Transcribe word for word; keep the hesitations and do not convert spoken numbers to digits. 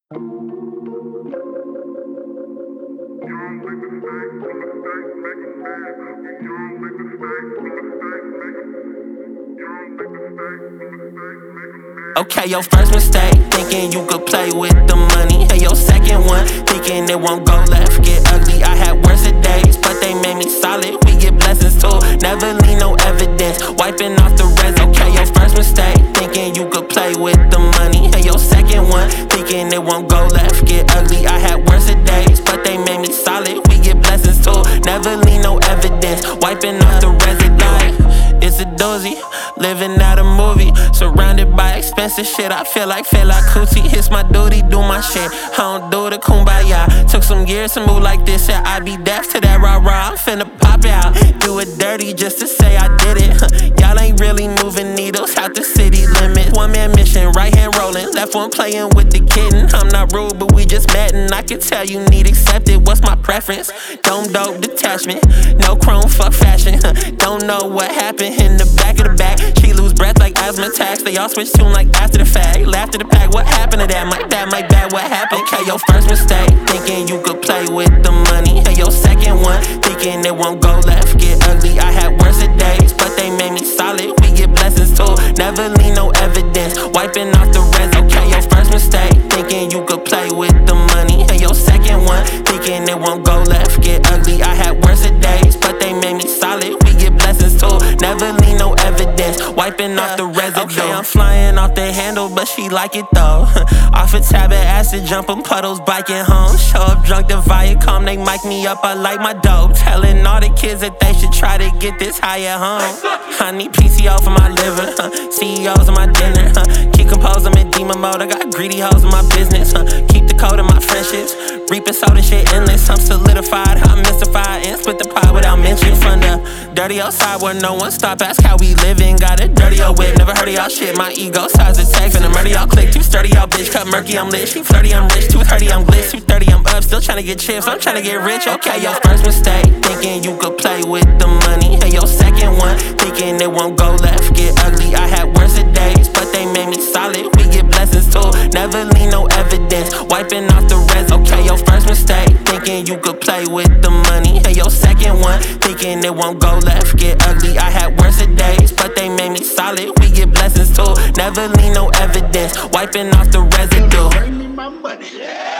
Okay, your first mistake, thinking you could play with the money. Hey, your second one, thinking it won't go left, get ugly. I had worse days, but they made me solid. We get blessings too, never leave no evidence, wiping off the res. Okay, your first mistake, thinking you could play with the money. Hey, your second one, thinking it won't go left, get ugly. I had worse days, but they made me solid. We get blessings too, never leave no evidence, wiping off the res. Like, it's a doozy, living out a movie, surrounded by expensive shit. I feel like Fela Kuti. It's my duty, do my shit. I don't do the kumbaya. Took some years to move like this, and I be deaf to that rah rah. I'm finna pop out, do it dirty just to say I did it. Y'all ain't really moving needles out the city limits. One man mission, right hand rolling, left one playing with the kitten. I'm not rude, but we just met, and I can tell you need accepted. What's my preference? Dome dope detachment, no chrome, fuck fashion. Don't know what happened in the back of the back. She lose breath like asthma attacks. They all switch tune like after the fact. Laughed at the pack, what happened to that? My bad, my bad, what happened? Okay, your first mistake, thinking you could play with the money. Hey, your second one, thinking it won't go left, get ugly. I had worse days, but they made me solid. We get blessings too, never leave no evidence, wiping off the res. Okay, your first mistake, thinking you could play with the money. Hey, your second one, thinking it won't go left, get ugly. I had worse days, but they made me solid. We get blessings too, never leave no evidence, wiping off the residue. Okay, I'm flying off the handle, but she like it though. Off a tab of acid, jumping puddles, biking home. Show up drunk to Viacom, they mic me up, I like my dope. Telling all the kids that they should try to get this high at home. I need P C O for my liver, huh? C E Os in my dinner, huh? Keep composed, I'm in demon mode, I got greedy hoes in my business, huh? Keep the code in my friendships, reaping soda shit endless. I'm solidified, I'm mystified, and split the pie without mention. From the dirty outside where no one stop, ask how we living. Got a dirty old whip, never heard of y'all shit. My ego size a text, finna murder y'all click. Too sturdy, y'all bitch, cut murky, I'm lit. She flirty, I'm rich, too thirty, I'm glitz. Too thirty, I'm up, still tryna get chips, I'm tryna get rich. Okay, your first mistake, thinking you could play with the money. Hey, your second one, thinking it won't go left, get ugly. I had worse days, but they made me solid. We get blessings too, never leave no evidence, wiping off the res. Okay, your first mistake, thinking you could play with the money. Hey, your second one, thinking it won't go left, get ugly. I had worse days, but they made me solid. We get blessings too, never leave no evidence, wiping off the residue. Bring me my money. Yeah.